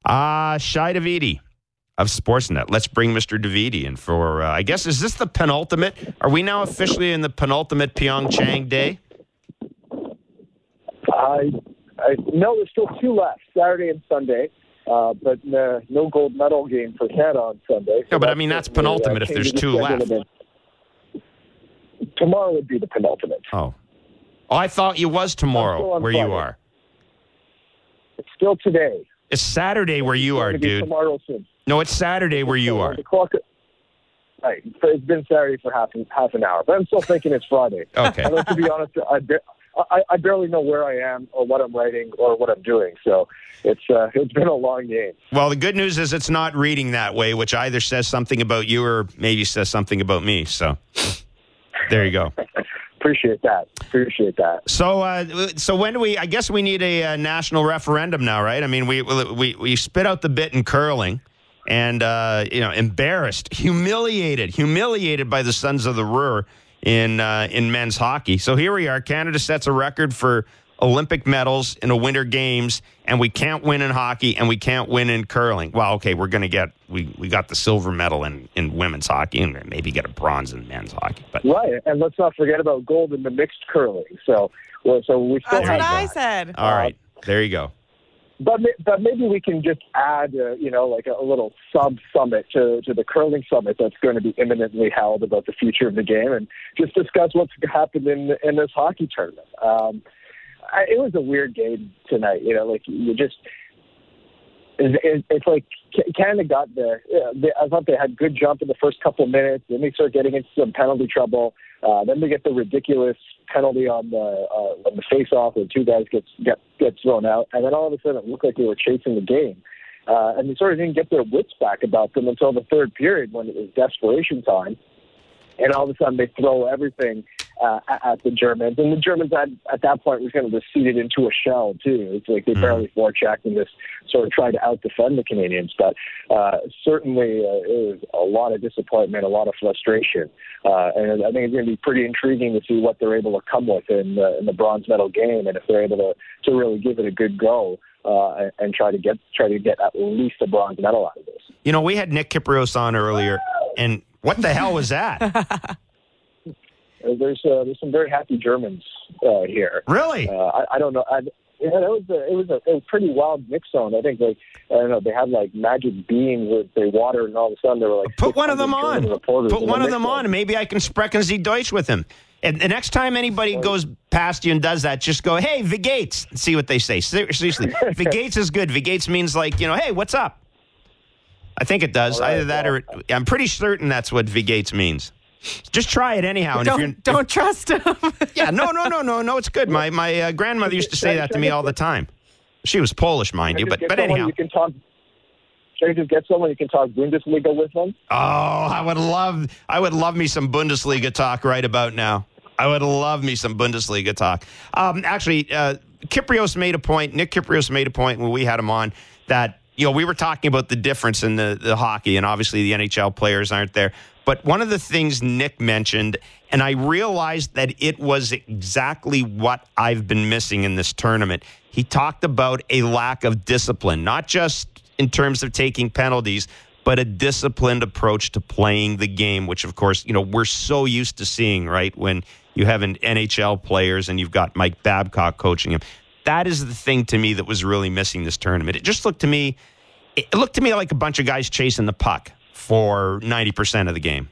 Shai Davidi of Sportsnet. Let's bring Mr. Davidi in for, I guess, is this the penultimate? Are we now officially in the penultimate Pyeongchang day? No, there's still 2 left, Saturday and Sunday. But no gold medal game for Canada on Sunday. So no, but I mean, that's penultimate if there's 2 left. Tomorrow would be the penultimate. Oh, I thought it was tomorrow where Friday. You are. It's still today. It's Saturday where you are, dude. Tomorrow soon. No, it's Saturday where you are. The clock. Right, it's been Saturday for half an hour, but I'm still thinking it's Friday. Okay. And to be honest, I barely know where I am or what I'm writing or what I'm doing. So it's been a long game. Well, the good news is it's not reading that way, which either says something about you or maybe says something about me. So there you go. Appreciate that. So when do we? I guess we need a national referendum now, right? I mean, we spit out the bit in curling, and embarrassed, humiliated by the Sons of the Ruhr in men's hockey. So here we are. Canada sets a record for Olympic medals in the Winter Games, and we can't win in hockey, and we can't win in curling. Well, okay, we're going to get we got the silver medal in women's hockey, and maybe get a bronze in men's hockey. But right, and let's not forget about gold in the mixed curling. So we still That's have what that. I said. All right, there you go. But maybe we can just add, like a little sub-summit to the curling summit that's going to be imminently held about the future of the game, and just discuss what's happened in this hockey tournament. It was a weird game tonight. It's like Canada got there. I thought they had good jump in the first couple of minutes. Then they start getting into some penalty trouble. Then they get the ridiculous penalty on the face-off where 2 guys get thrown out. And then all of a sudden it looked like they were chasing the game. And they sort of didn't get their wits back about them until the third period when it was desperation time. And all of a sudden they throw everything at the Germans. And the Germans at that point were kind of receded into a shell, too. It's like they barely forechecked and just sort of tried to out-defend the Canadians. But certainly it was a lot of disappointment, a lot of frustration. And I think it's going to be pretty intriguing to see what they're able to come with in the bronze medal game, and if they're able to really give it a good go and try to get at least a bronze medal out of this. You know, we had Nick Kypreos on earlier, and what the hell was that? There's some very happy Germans here. Really? I don't know. It was a pretty wild mix zone. I think they had like magic beans with the water, and all of a sudden they were like, put one of them on. Put one of them on, and maybe I can sprechen Sie Deutsch with him. And the next time anybody goes past you and does that, just go, hey, Wie geht's? And see what they say. Seriously, Wie geht's is good. Wie geht's means like, hey, what's up? I think it does. Right, either that or I'm pretty certain that's what Wie geht's means. Just try it anyhow. And don't trust him. Yeah, no, it's good. My grandmother used to say that to me all the time. She was Polish, mind you, but anyhow. Should I just get someone you can talk Bundesliga with them? Oh, I would love me some Bundesliga talk right about now. I would love me some Bundesliga talk. Actually, Kypreos made a point. Nick Kypreos made a point when we had him on that we were talking about the difference in the hockey, and obviously the NHL players aren't there. But one of the things Nick mentioned, and I realized that it was exactly what I've been missing in this tournament. He talked about a lack of discipline, not just in terms of taking penalties, but a disciplined approach to playing the game, which, of course, we're so used to seeing, right, when you have an NHL players and you've got Mike Babcock coaching him. That is the thing to me that was really missing this tournament. It looked to me like a bunch of guys chasing the puck for 90% of the game.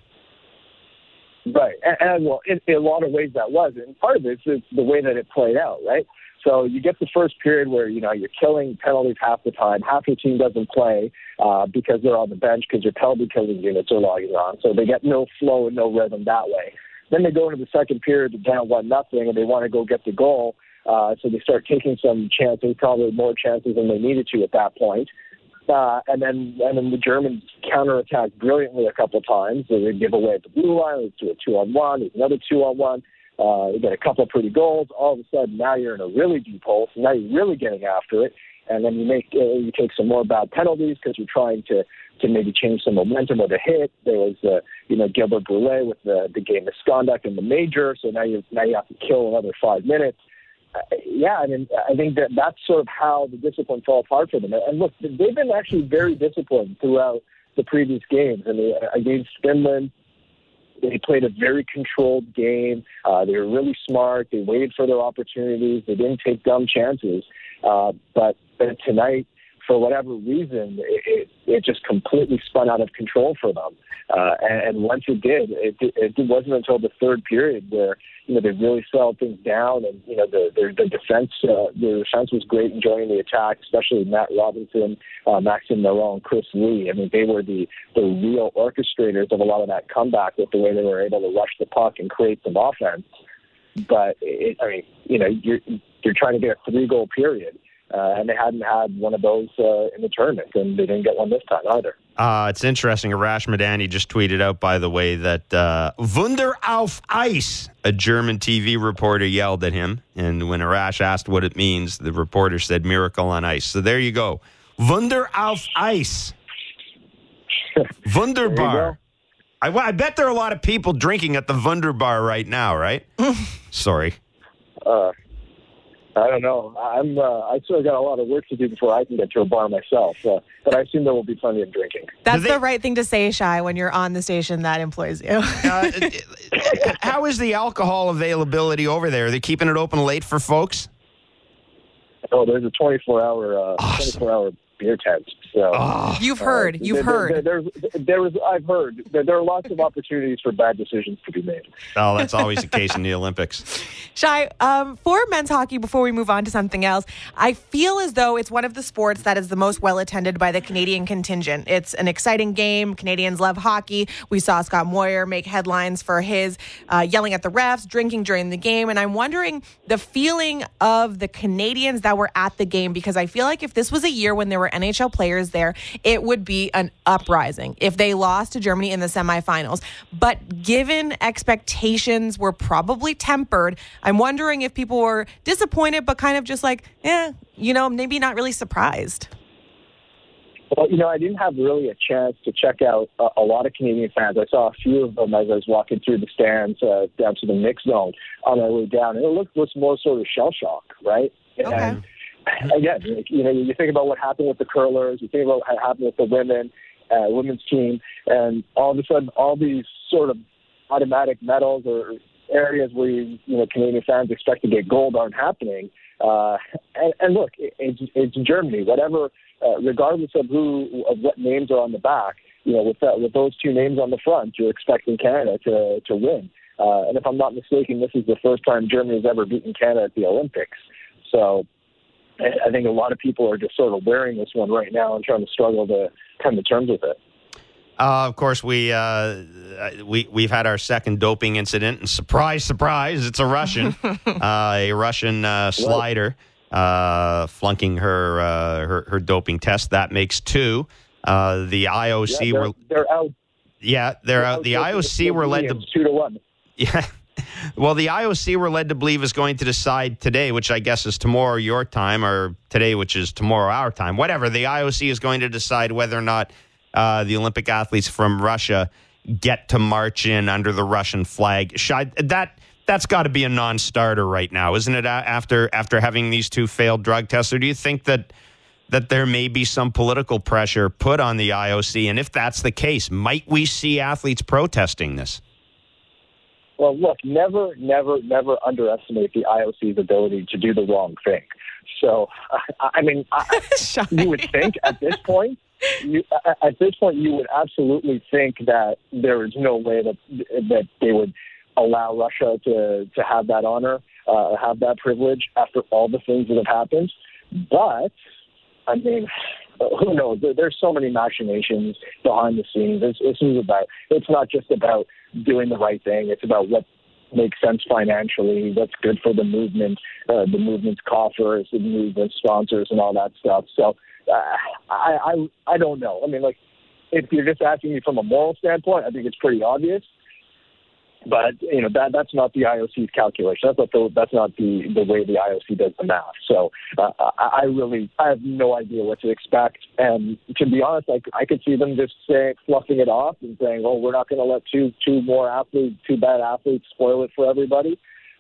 Right. And well, in a lot of ways that was. And part of it is the way that it played out, right? So you get the first period where, you're killing penalties half the time. Half your team doesn't play because they're on the bench because your penalty killing units are logging on. So they get no flow and no rhythm that way. Then they go into the second period down 1-0, and they want to go get the goal. So they start taking some chances, probably more chances than they needed to at that point. And then the Germans counterattack brilliantly a couple times. They give away at the blue line. Let's do a 2-on-1. There's another 2-on-1. You get a couple of pretty goals. All of a sudden, now you're in a really deep hole. So now you're really getting after it. And then you take some more bad penalties because you're trying to maybe change some momentum with a hit. There was Gilbert Brulé with the game misconduct in the major. So now you have to kill another 5 minutes. yeah, I mean, I think that's sort of how the discipline fell apart for them. And look, they've been actually very disciplined throughout the previous games. I mean, against Finland, they played a very controlled game. They were really smart. They waited for their opportunities. They didn't take dumb chances. But tonight, for whatever reason, it just completely spun out of control for them. And once it did, it wasn't until the third period where, they really settled things down, and the defense was great in joining the attack, especially Matt Robinson, Maxime Marot, and Chris Lee. I mean, they were the real orchestrators of a lot of that comeback with the way they were able to rush the puck and create some offense. But you're trying to get a 3-goal period. And they hadn't had one of those in the tournament, and they didn't get one this time either. It's interesting. Arash Madani just tweeted out, by the way, that Wunder auf Eis, a German TV reporter, yelled at him. And when Arash asked what it means, the reporter said miracle on ice. So there you go. Wunder auf Eis. Wunderbar. I bet there are a lot of people drinking at the Wunderbar right now, right? Sorry. I don't know. I still got a lot of work to do before I can get to a bar myself. But I assume there will be plenty of drinking. That's the right thing to say, Shai, when you're on the station that employs you. How is the alcohol availability over there? Are they keeping it open late for folks? Oh, there's a 24-hour beer tent. So You've heard. I've heard there are lots of opportunities for bad decisions to be made. Oh, that's always the case in the Olympics. Shai, for men's hockey, before we move on to something else, I feel as though it's one of the sports that is the most well attended by the Canadian contingent. It's an exciting game. Canadians love hockey. We saw Scott Moyer make headlines for his yelling at the refs, drinking during the game. And I'm wondering the feeling of the Canadians that were at the game, because I feel like if this was a year when there were NHL players there, it would be an uprising if they lost to Germany in the semifinals. But given expectations were probably tempered, I'm wondering if people were disappointed, but kind of just like, maybe not really surprised. Well, I didn't have really a chance to check out a lot of Canadian fans. I saw a few of them as I was walking through the stands down to the mix zone on my way down, and it was more sort of shell shock, right? Okay. And again, you think about what happened with the curlers, you think about what happened with the women's team, and all of a sudden, all these sort of automatic medals or areas where Canadian fans expect to get gold aren't happening. And look, it's Germany. Whatever, regardless of what names are on the back, with those two names on the front, you're expecting Canada to win. And if I'm not mistaken, this is the first time Germany has ever beaten Canada at the Olympics. So I think a lot of people are just sort of wearing this one right now and trying to struggle to come to terms with it. Of course, we've had our second doping incident, and surprise, it's a Russian, slider flunking her doping test. That makes 2. The IOC they're out. Yeah, they're out. The IOC were led to 2-1. Yeah. Well, the IOC were led to believe is going to decide today, which I guess is tomorrow your time, or today, which is tomorrow our time. Whatever. The IOC is going to decide whether or not the Olympic athletes from Russia get to march in under the Russian flag. That's got to be a non-starter right now, isn't it? After having these 2 failed drug tests, or do you think that there may be some political pressure put on the IOC? And if that's the case, might we see athletes protesting this? Well, look, never underestimate the IOC's ability to do the wrong thing. So, you would think at this point, you would absolutely think that there is no way that they would allow Russia to have that honor, have that privilege after all the things that have happened. But, who knows? There's so many machinations behind the scenes. It's not just about doing the right thing. It's about what makes sense financially, what's good for the movement, the movement's coffers, the movement sponsors, and all that stuff. So I don't know. If you're just asking me from a moral standpoint, I think it's pretty obvious. But that's not the IOC's calculation. That's not the way the IOC does the math. So I have no idea what to expect. And to be honest, I could see them just fluffing it off and saying, "Oh, we're not going to let two bad athletes spoil it for everybody."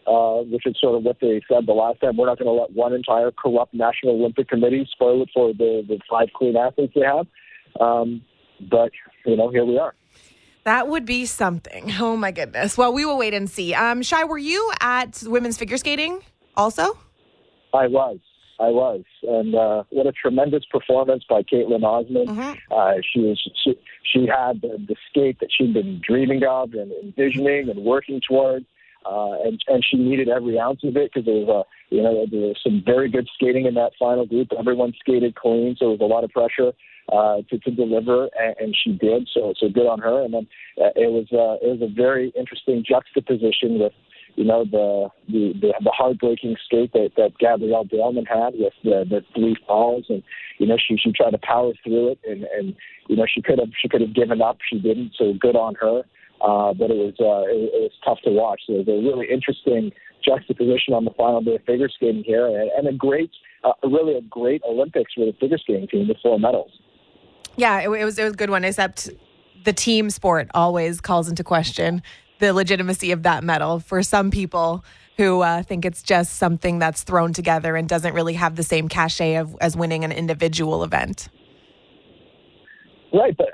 which is sort of what they said the last time. We're not going to let one entire corrupt National Olympic Committee spoil it for the 5 clean athletes they have. But, here we are. That would be something. Oh, my goodness. Well, we will wait and see. Shai, were you at women's figure skating also? I was. And what a tremendous performance by Caitlin Osmond. Mm-hmm. She had the skate that she'd been dreaming of and envisioning and working towards. And she needed every ounce of it because there was some very good skating in that final group. Everyone skated clean, so there was a lot of pressure to deliver, and she did. So good on her. And then it was a very interesting juxtaposition with the heartbreaking skate that Gabrielle Daleman had with the 3 falls, and she tried to power through it, and she could have given up. She didn't. So good on her. But it was tough to watch. So it was a really interesting juxtaposition on the final day of figure skating here, and a great Olympics for the figure skating team with 4 medals. Yeah, it was a good one, except the team sport always calls into question the legitimacy of that medal for some people who think it's just something that's thrown together and doesn't really have the same cachet as winning an individual event. Right, but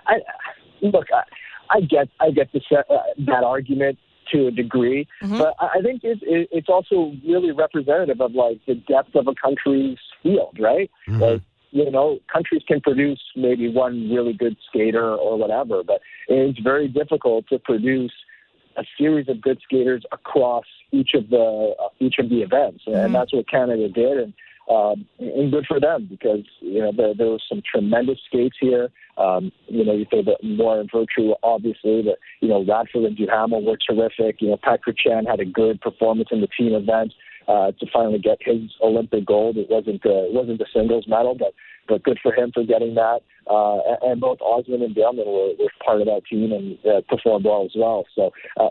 I get that argument to a degree, mm-hmm. but I think it's also really representative of like the depth of a country's field, right? Mm-hmm. Like, countries can produce maybe one really good skater or whatever, but it's very difficult to produce a series of good skaters across each of the events, mm-hmm. and that's what Canada did, and good for them because there was some tremendous skates here. You say that Moore and Virtue, obviously, but Radford and Duhamel were terrific. Patrick Chan had a good performance in the team event to finally get his Olympic gold. It wasn't the singles medal, but good for him for getting that. And both Osmond and Daleman were part of that team and performed well as well. So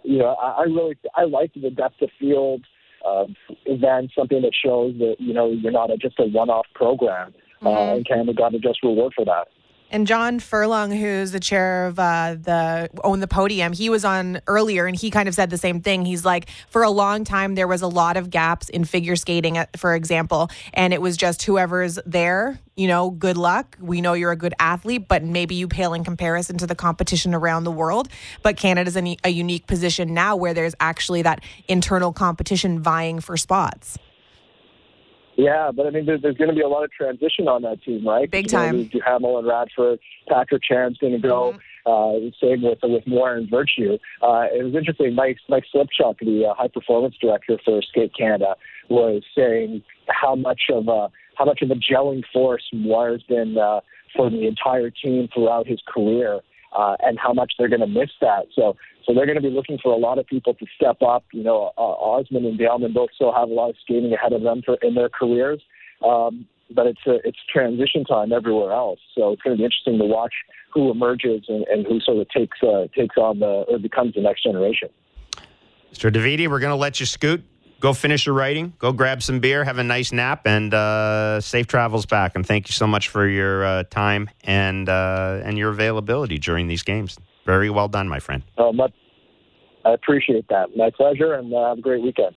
I liked the depth of field event, something that shows that you're not just a one-off program, mm-hmm. And Canada got a just reward for that. And John Furlong, who's the chair of the Own the Podium, he was on earlier and he kind of said the same thing. He's like, for a long time, there was a lot of gaps in figure skating, for example, and it was just whoever's there, good luck. We know you're a good athlete, but maybe you pale in comparison to the competition around the world. But Canada's in a unique position now where there's actually that internal competition vying for spots. Yeah, but I mean, there's going to be a lot of transition on that team, right? Big time. Duhamel and Radford, Patrick Chan's going to go. Mm-hmm. Same with Moore and Virtue. It was interesting. Mike Slipchuk, the high performance director for Skate Canada, was saying how much of a gelling force Moore has been for the entire team throughout his career, and how much they're going to miss that. So they're going to be looking for a lot of people to step up. Osmond and Daleman both still have a lot of skating ahead of them in their careers, but it's transition time everywhere else. So it's going to be interesting to watch who emerges and who sort of takes on or becomes the next generation. Mr. Davidi, we're going to let you scoot. Go finish your writing. Go grab some beer. Have a nice nap, and safe travels back. And thank you so much for your time and your availability during these games. Very well done, my friend. I appreciate that. My pleasure, and have a great weekend.